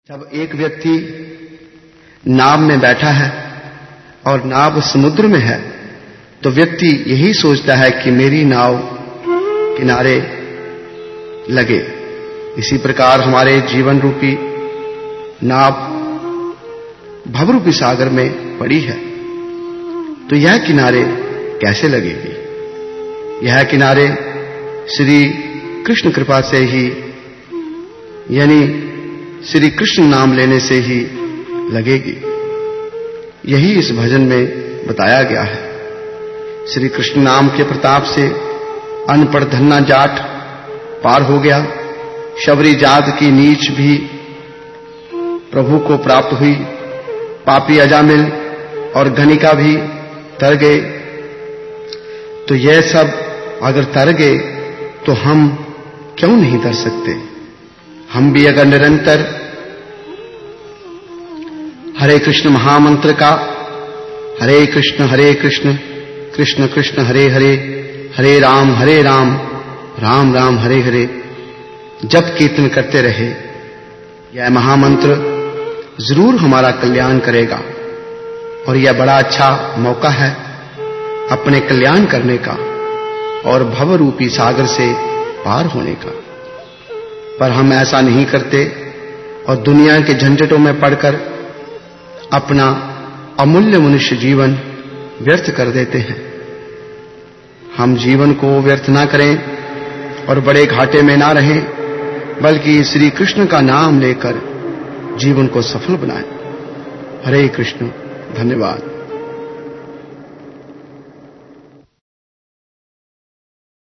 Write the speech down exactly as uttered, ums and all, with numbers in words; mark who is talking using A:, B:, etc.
A: जब एक व्यक्ति नाव में बैठा है और नाव समुद्र में है तो व्यक्ति यही सोचता है कि मेरी नाव किनारे लगे। इसी प्रकार हमारे जीवन रूपी नाव भवरूपी सागर में पड़ी है, तो यह किनारे कैसे लगेगी? यह किनारे श्री कृष्ण कृपा से ही, यानी श्री कृष्ण नाम लेने से ही लगेगी। यही इस भजन में बताया गया है। श्री कृष्ण नाम के प्रताप से अनपढ़ धन्ना जाट पार हो गया। शबरी जात की नीच भी प्रभु को प्राप्त हुई। पापी अजामिल और गणिका भी तर गए। तो यह सब अगर तर गए तो हम क्यों नहीं तर सकते? हम भी अगर निरंतर हरे कृष्ण महामंत्र का हरे कृष्ण हरे कृष्ण कृष्ण कृष्ण हरे हरे हरे राम हरे राम राम राम हरे हरे जप कीर्तन करते रहे, यह महामंत्र जरूर हमारा कल्याण करेगा। और यह बड़ा अच्छा मौका है अपने कल्याण करने का और भव रूपी सागर से पार होने का। पर हम ऐसा नहीं करते और दुनिया के झंझटों में पड़कर अपना अमूल्य मनुष्य जीवन व्यर्थ कर देते हैं। हम जीवन को व्यर्थ ना करें और बड़े घाटे में ना रहें, बल्कि श्री कृष्ण का नाम लेकर जीवन को सफल बनाएं। हरे कृष्ण। धन्यवाद।